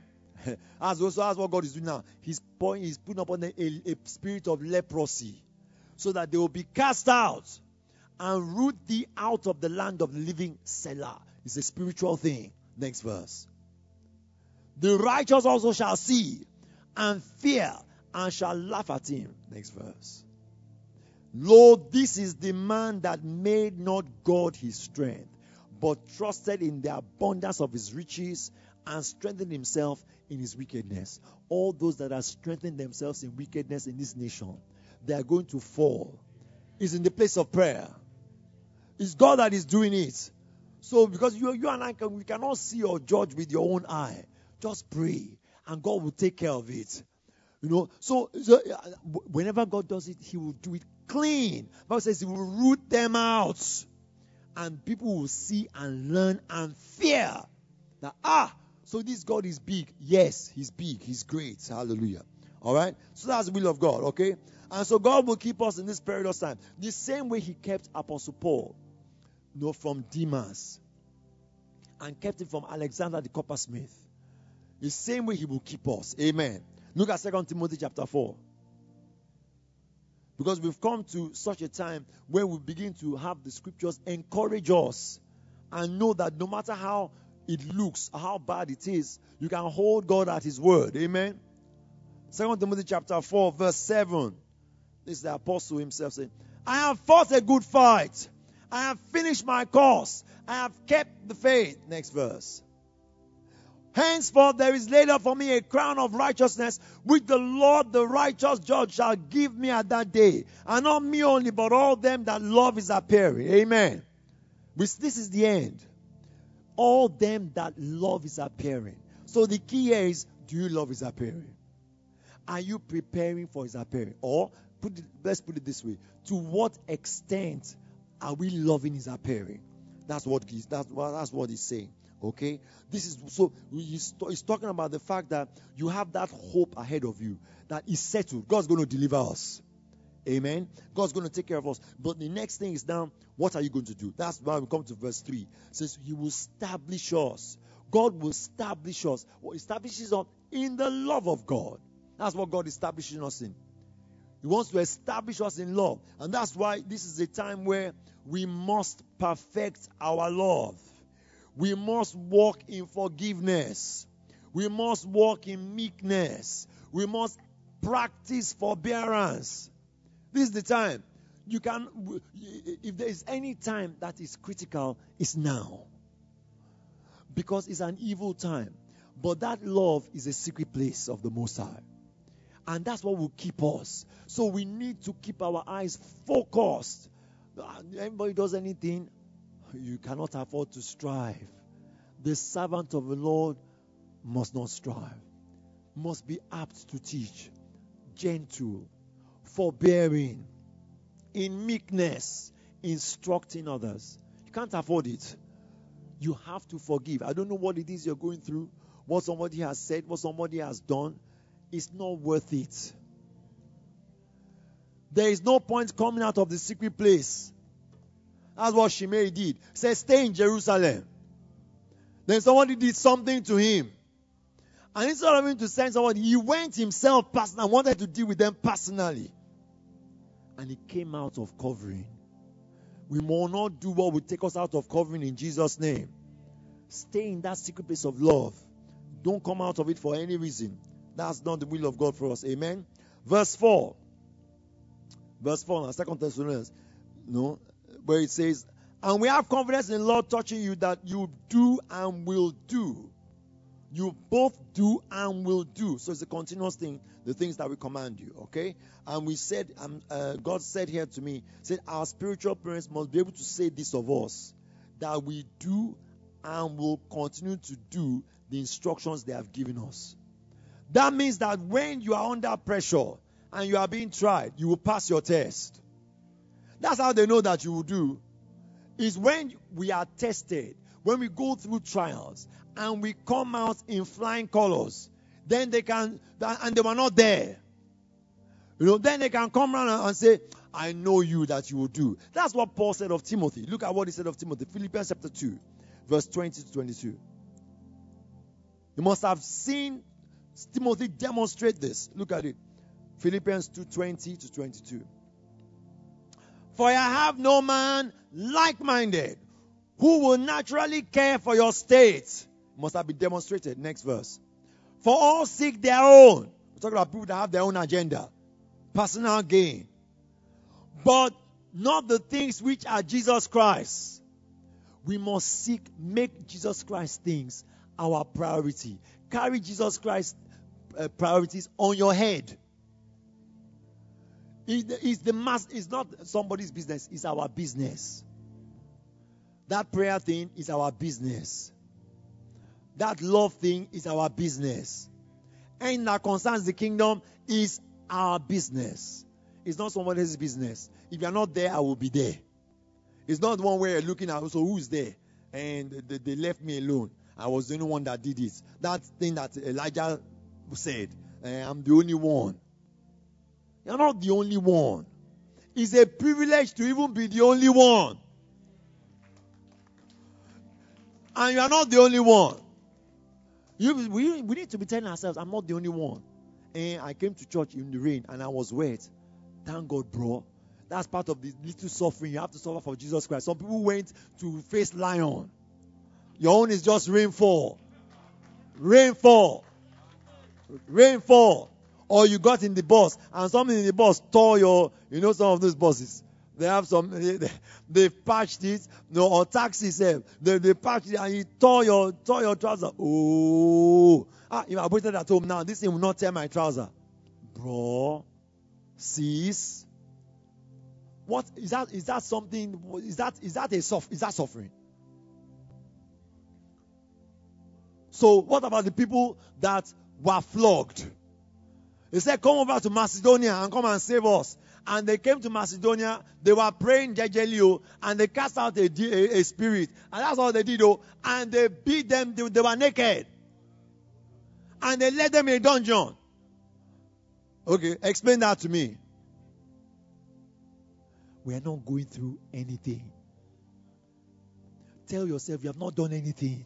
As also as what God is doing now. He's putting, he's putting upon them a, a spirit of leprosy, so that they will be cast out and root thee out of the land of the living. Selah. It's a spiritual thing. Next verse. The righteous also shall see and fear and shall laugh at him. Next verse. Lo, this is the man that made not God his strength, but trusted in the abundance of his riches and strengthened himself in his wickedness. All those that are strengthening themselves in wickedness in this nation, they are going to fall. It's in the place of prayer. It's God that is doing it. So because you, you and I, can, we cannot see or judge with your own eye. Just pray and God will take care of it. You know, so, so uh, whenever God does it, he will do it clean. The Bible says he will root them out. And people will see and learn and fear that, ah, so this God is big. Yes, he's big. He's great. Hallelujah. All right. So that's the will of God. Okay. And so God will keep us in this perilous time. The same way he kept Apostle Paul, you know, from Demas and kept him from Alexander the coppersmith. The same way he will keep us. Amen. Look at Second Timothy chapter four. Because we've come to such a time where we begin to have the scriptures encourage us and know that no matter how it looks, how bad it is, you can hold God at his word. Amen. Second Timothy chapter four verse seven. This is the apostle himself saying, I have fought a good fight. I have finished my course. I have kept the faith. Next verse. Henceforth there is laid up for me a crown of righteousness, which the Lord the righteous judge shall give me at that day. And not me only, but all them that love his appearing. Amen. This is the end. All them that love his appearing. So the key here is, do you love his appearing? Are you preparing for his appearing? Or, put it, let's put it this way. To what extent are we loving his appearing? That's what he's, that's, that's what he's saying. Okay, this is so he's, he's talking about the fact that you have that hope ahead of you that is settled. God's going to deliver us. Amen. God's going to take care of us. But the next thing is now, what are you going to do? That's why we come to verse three. It says, he will establish us. God will establish us. What establishes us in the love of God. That's what God establishes us in. He wants to establish us in love. And that's why this is a time where we must perfect our love. We must walk in forgiveness. We must walk in meekness. We must practice forbearance. This is the time. You can, if there is any time that is critical, it's now. Because it's an evil time. But that love is a secret place of the Most High. And that's what will keep us. So we need to keep our eyes focused. Anybody does anything, you cannot afford to strive. The servant of the Lord must not strive. Must be apt to teach. Gentle. Forbearing. In meekness. Instructing others. You can't afford it. You have to forgive. I don't know what it is you're going through. What somebody has said. What somebody has done. It's not worth it. There is no point coming out of the secret place. That's what Shimei did. He said, stay in Jerusalem. Then somebody did something to him. And instead of him to send somebody, he went himself personally, wanted to deal with them personally. And he came out of covering. We will not do what will take us out of covering in Jesus' name. Stay in that secret place of love. Don't come out of it for any reason. That's not the will of God for us. Amen. Verse four. Verse four, now, Second Thessalonians, no, where it says, and we have confidence in the Lord touching you that you do and will do. You both do and will do. So it's a continuous thing, the things that we command you, okay? And we said, um, uh, God said here to me, said our spiritual parents must be able to say this of us, that we do and will continue to do the instructions they have given us. That means that when you are under pressure and you are being tried, you will pass your test. That's how they know that you will do. Is when we are tested, when we go through trials, and we come out in flying colors, then they can, and they were not there. You know, then they can come around and say, I know you that you will do. That's what Paul said of Timothy. Look at what he said of Timothy. Philippians chapter two, verse twenty to twenty-two. You must have seen Timothy, demonstrate this. Look at it. Philippians two twenty to twenty-two. For I have no man like-minded who will naturally care for your state. Must have been demonstrated. Next verse. For all seek their own. We're talking about people that have their own agenda. Personal gain. But not the things which are Jesus Christ. We must seek, make Jesus Christ things our priority. Carry Jesus Christ uh, priorities on your head. It's, the mass, it's not somebody's business, it's our business. That prayer thing is our business. That love thing is our business. Anything that concerns the kingdom is our business. It's not somebody else's business. If you're not there, I will be there. It's not one way you're looking at, so who's there? And they, they left me alone. I was the only one that did it. That thing that Elijah said, I'm the only one. You're not the only one. It's a privilege to even be the only one. And you're not the only one. You, we, we need to be telling ourselves, I'm not the only one. And I came to church in the rain and I was wet. Thank God, bro. That's part of the little suffering you have to suffer for Jesus Christ. Some people went to face lion. Your own is just rainfall. Rainfall. Rainfall. Or you got in the bus and something in the bus tore your, you know, some of those buses. They have some, they, they, they patched it, no, or taxis, eh, they, they patched it and you tore your, tore your trouser. Oh, ah, if I waited at home now, this thing will not tear my trouser. Bro, sis, what is that? Is that something? Is that is that a soft? Is that suffering? So what about the people that were flogged? They said, come over to Macedonia and come and save us. And they came to Macedonia, they were praying Jejelio, and they cast out a, a, a spirit. And that's all they did, oh. And they beat them, they, they were naked. And they led them in a dungeon. Okay, explain that to me. We are not going through anything. Tell yourself you have not done anything.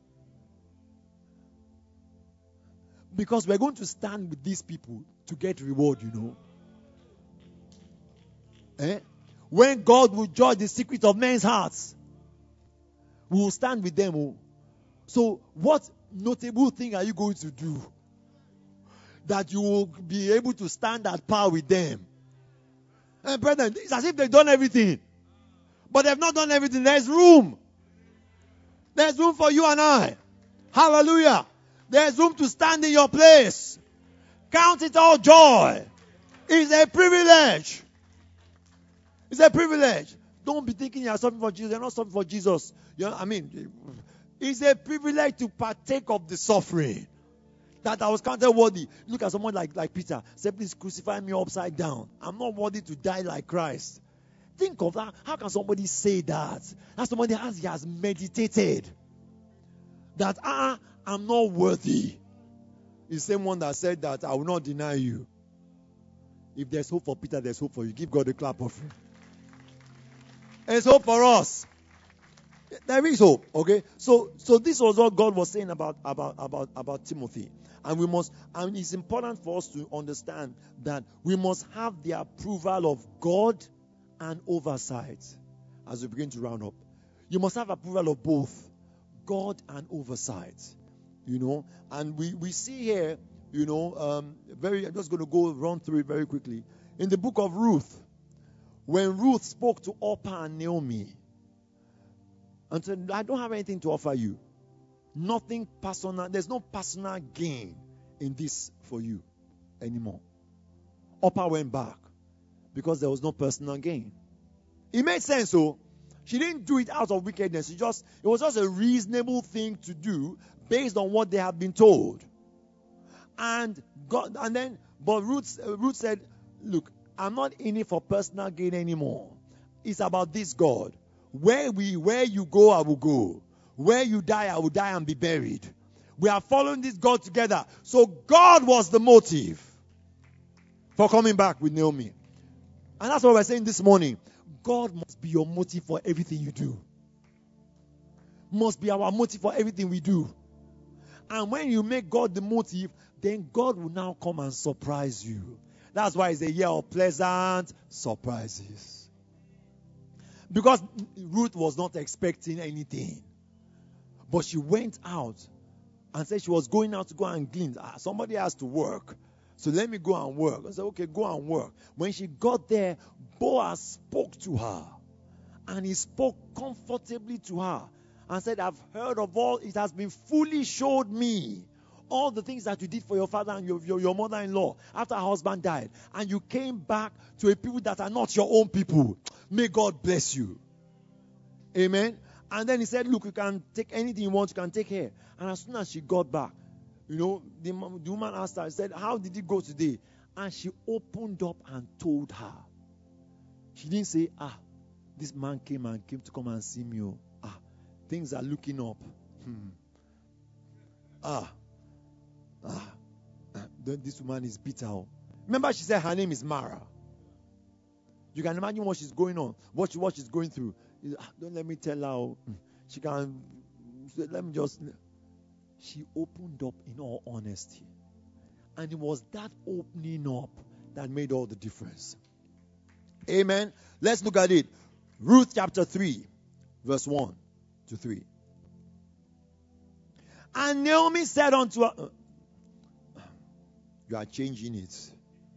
Because we're going to stand with these people to get reward, you know. Eh? When God will judge the secret of men's hearts, we will stand with them. Oh. So what notable thing are you going to do that you will be able to stand at par with them? And brethren, it's as if they've done everything. But they've not done everything. There's room. There's room for you and I. Hallelujah. There's room to stand in your place. Count it all joy. It's a privilege. It's a privilege. Don't be thinking you're suffering for Jesus. You're not suffering for Jesus. You're, I mean, it's a privilege to partake of the suffering. That I was counted worthy. Look at someone like, like Peter. Say, please crucify me upside down. I'm not worthy to die like Christ. Think of that. How can somebody say that? That's somebody has, he has meditated. That, ah, I'm not worthy. The same one that said that I will not deny you. If there's hope for Peter, there's hope for you. Give God a clap offering. There's hope for us. There is hope. Okay? So so this was what God was saying about, about, about, about Timothy. And we must, and it's important for us to understand that we must have the approval of God and oversight as we begin to round up. You must have approval of both God and oversight. You know, and we, we see here, you know, um, very, I'm just going to go run through it very quickly. In the book of Ruth, when Ruth spoke to Orpah and Naomi and said, I don't have anything to offer you. Nothing personal. There's no personal gain in this for you anymore. Orpah went back because there was no personal gain. It made sense, so she didn't do it out of wickedness. She just, it was just a reasonable thing to do based on what they had been told. And God, and then, but Ruth, uh, Ruth said, look, I'm not in it for personal gain anymore. It's about this God. Where we, where you go, I will go. Where you die, I will die and be buried. We are following this God together. So God was the motive for coming back with Naomi. And that's what we're saying this morning. God must be your motive for everything you do. Must be our motive for everything we do. And when you make God the motive, then God will now come and surprise you. That's why it's a year of pleasant surprises. Because Ruth was not expecting anything. But she went out and said she was going out to go and glean. Ah, somebody has to work. So let me go and work. I said, okay, go and work. When she got there, Boaz spoke to her. And he spoke comfortably to her. And said, I've heard of all, it has been fully showed me. All the things that you did for your father and your, your, your mother-in-law after her husband died. And you came back to a people that are not your own people. May God bless you. Amen. And then he said, look, you can take anything you want, you can take here. And as soon as she got back, you know, the, the woman asked her, said, how did it go today? And she opened up and told her. She didn't say, ah, this man came and came to come and see me. Oh. Ah, things are looking up. Hmm. Ah. Ah, this woman is bitter. Remember, she said her name is Mara. You can imagine what she's going on, what, she, what she's going through. Don't let me tell her. She can. Let me just. She opened up in all honesty, and it was that opening up that made all the difference. Amen. Let's look at it. Ruth chapter three, verse one to three. And Naomi said unto her. You are changing it.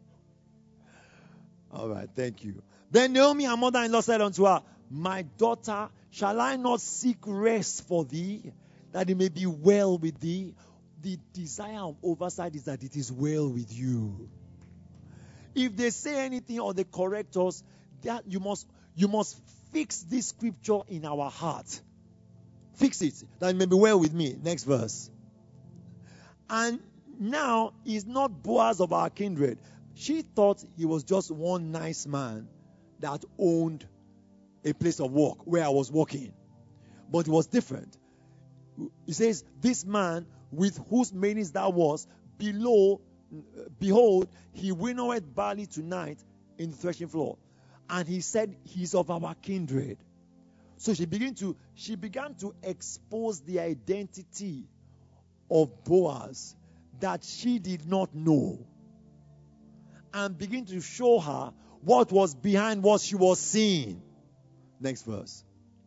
All right, thank you. Then Naomi, her mother-in-law, said unto her, my daughter, shall I not seek rest for thee, that it may be well with thee? The desire of oversight is that it is well with you. If they say anything or they correct us, that you must you must fix this scripture in our heart. Fix it, that it may be well with me. Next verse. And now he's not Boaz of our kindred. She thought he was just one nice man that owned a place of work where I was working. But it was different. He says, this man with whose maidens thou was, below, behold, he winnoweth barley tonight in the threshing floor. And he said, he's of our kindred. So she began to, she began to expose the identity of Boaz that she did not know, and begin to show her what was behind what she was seeing. Next verse.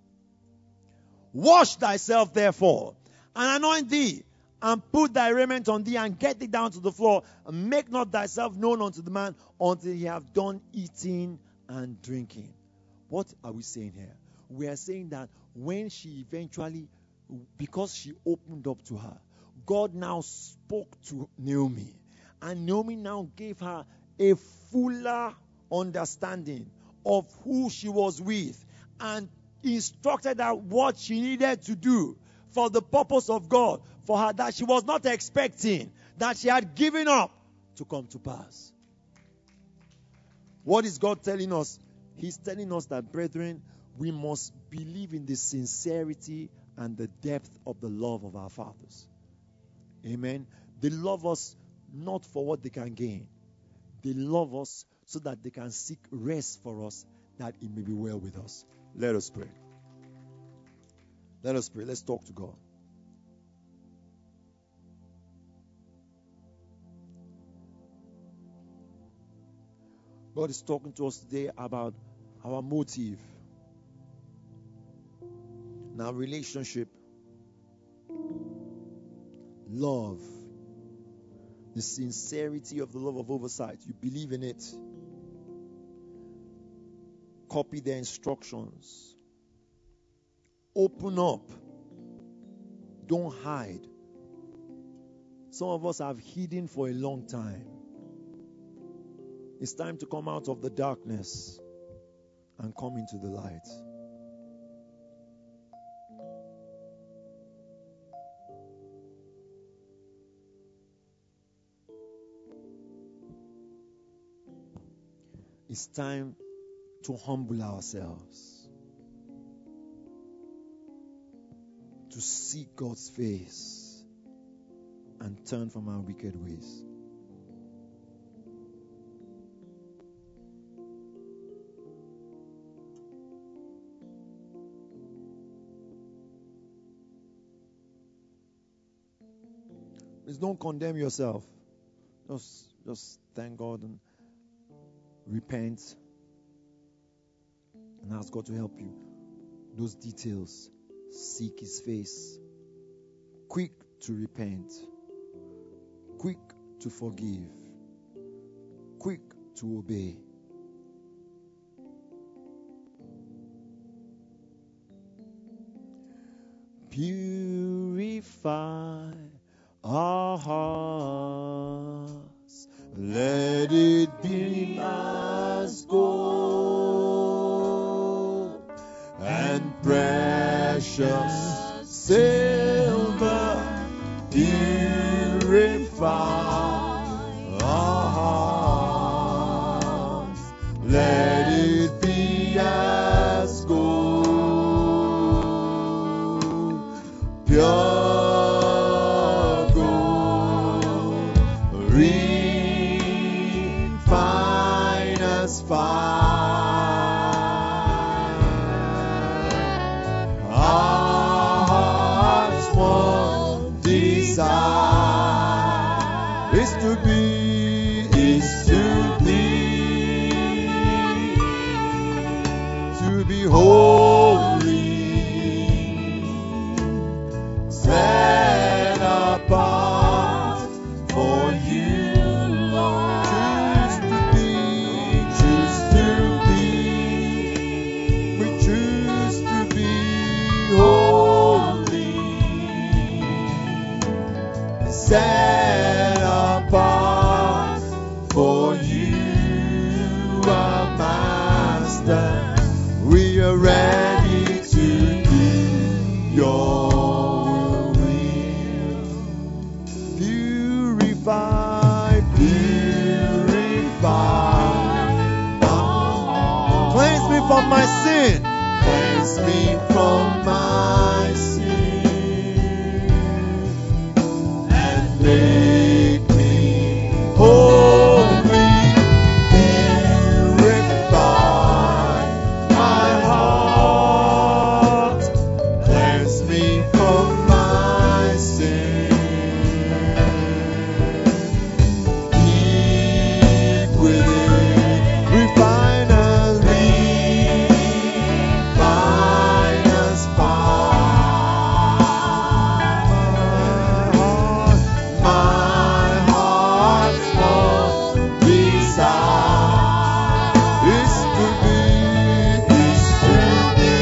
Wash thyself therefore, and anoint thee, and put thy raiment on thee, and get thee down to the floor, and make not thyself known unto the man until he have done eating and drinking. What are we saying here? We are saying that when she eventually, because she opened up to her, God now spoke to Naomi, and Naomi now gave her a fuller understanding of who she was with, and instructed her what she needed to do for the purpose of God, for her that she was not expecting, that she had given up to come to pass. What is God telling us? He's telling us that, brethren, we must believe in the sincerity and the depth of the love of our fathers. Amen. They love us not for what they can gain. They love us so that they can seek rest for us, that it may be well with us. Let us pray. Let us pray. Let's talk to God. God is talking to us today about our motive, and our relationship, love, the sincerity of the love of oversight. You believe in it. Copy the instructions. Open up. Don't hide. Some of us have hidden for a long time. It's time to come out of the darkness and come into the light. It's time to humble ourselves, to seek God's face and turn from our wicked ways. Please don't condemn yourself. Just, just thank God and repent and ask God to help you. Those details. Seek His face. Quick to repent. Quick to forgive. Quick to obey. Purify our hearts. Let it be as gold and precious silver. Purify our hearts. Let it be as gold, pure gold, refine as fire. Our hearts' one desire is to be, is to be, to be holy, set apart for you, Lord. Choose to be, choose to be, we choose to be holy, set apart for you, our Master. We are ready to do your will. Purify, purify. Cleanse me from my sin. Cleanse me from my sin. And make me holy. Purify my heart. Cleanse me from my sin. Deep within, refine us, refine us fine. My heart's one desire is to be, is to be,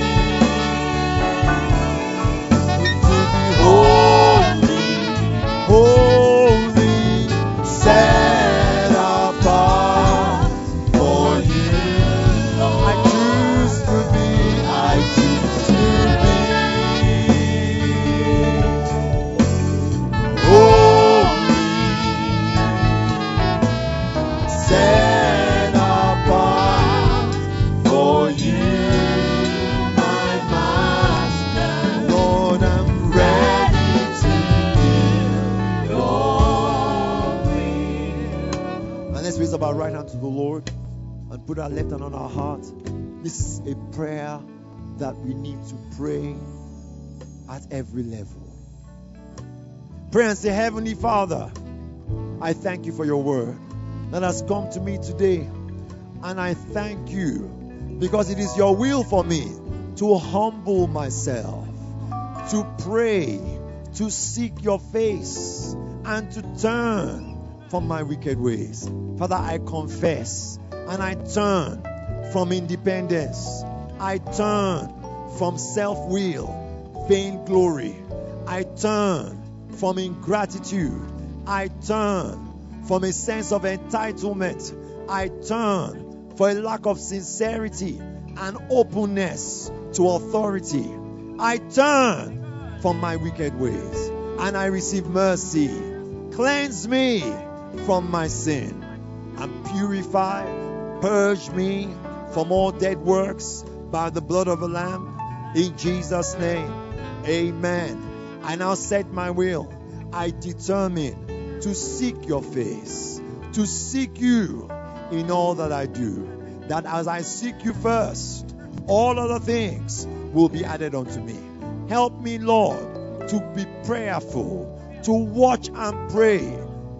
to be holy, holy, set apart for you. I choose to be, I choose to be holy, set apart for you, my Master. Lord, I'm ready to do your will. And let's raise up our right hand to the Lord and put our left hand on our heart. This is a prayer that we need to pray at every level. Pray and say, Heavenly Father, I thank you for your word that has come to me today. And I thank you because it is your will for me to humble myself, to pray, to seek your face, and to turn from my wicked ways. Father, I confess and I turn from independence. I turn from self-will, vainglory. I turn from ingratitude. I turn from a sense of entitlement. I turn for a lack of sincerity and openness to authority. I turn from my wicked ways and I receive mercy. Cleanse me from my sin and purify, purge me from all dead works by the blood of the Lamb. In Jesus' name, amen. I now set my will. I determine to seek your face, to seek you in all that I do. That as I seek you first, all other things will be added unto me. Help me, Lord, to be prayerful, to watch and pray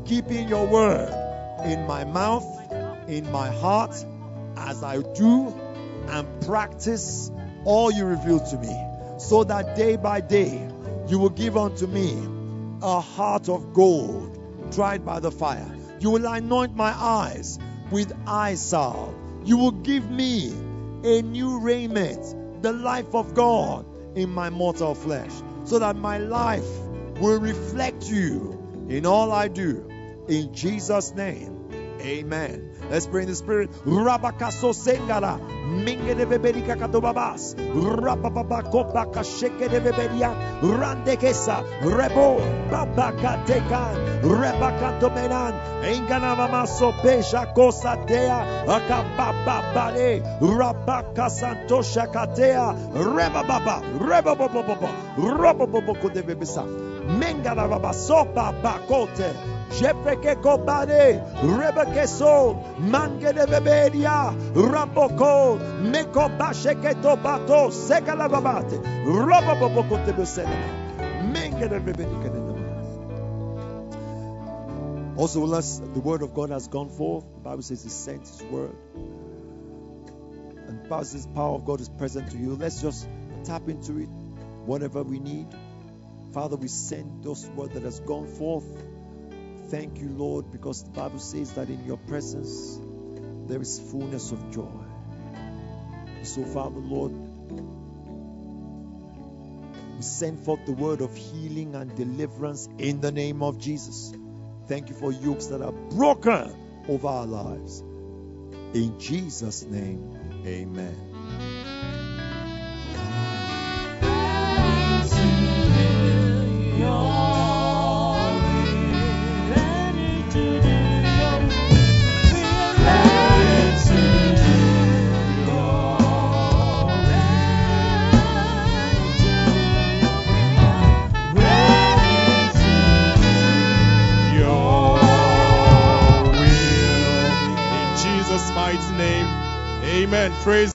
keeping your word in my mouth, in my heart, as I do and practice all you reveal to me, so that day by day you will give unto me a heart of gold tried by the fire. You will anoint my eyes with eye salve. You will give me a new raiment, the life of God in my mortal flesh, so that my life will reflect you in all I do. In Jesus' name, amen. Let's pray in the Spirit. Rabakaso sengara, mingede beberika katobabas, rabababa kasheke de beberia, randekesa, rebo, babakatekan, rebakatomenan, enganavamaso pesha kosatea, akabababale, rabakasantosha katea, rebababa, rebababa, robaboko de bebesa, menganavaba sopa bakote. Jefreke kobade, rebeke so, mange de beberia, raboko, meko basheke tobato, sekala babate, robaboko te besena, menge de beberika de. Also, unless the word of God has gone forth, the Bible says He sent His word, and the Bible says the power of God is present to you. Let's just tap into it, whatever we need. Father, we send those word that has gone forth. Thank you, Lord, because the Bible says that in your presence there is fullness of joy. So, Father, Lord, we send forth the word of healing and deliverance in the name of Jesus. Thank you for yokes that are broken over our lives. In Jesus' name, amen. Amen. Praise